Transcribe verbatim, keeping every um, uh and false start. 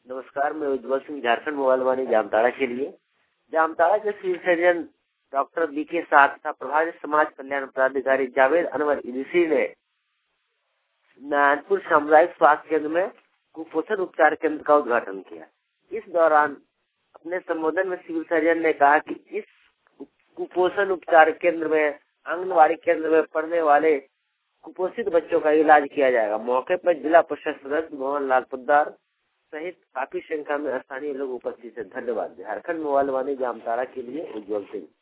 नमस्कार, मैं उज्जवल सिंह, झारखंड मोबाइल वाणी जामताड़ा के लिए। जामताड़ा के सिविल सर्जन डॉक्टर बी के साथ तथा प्रभारी समाज कल्याण पदाधिकारी जावेद अनवर इदरीसी ने नारायणपुर सामुदायिक स्वास्थ्य केंद्र में कुपोषण उपचार केंद्र का उद्घाटन किया। इस दौरान अपने संबोधन में सिविल सर्जन ने कहा कि इस कुपोषण उपचार केंद्र में आंगनबाड़ी केंद्र में पढ़ने वाले कुपोषित बच्चों का इलाज किया जाएगा। मौके पर जिला परिषद सदस्य मोहन लाल पोद्दार सहित काफी संख्या में स्थानीय लोग उपस्थित हैं। धन्यवाद। झारखंड मोबाइल वाणी जामताड़ा के लिए उज्जवल सिंह।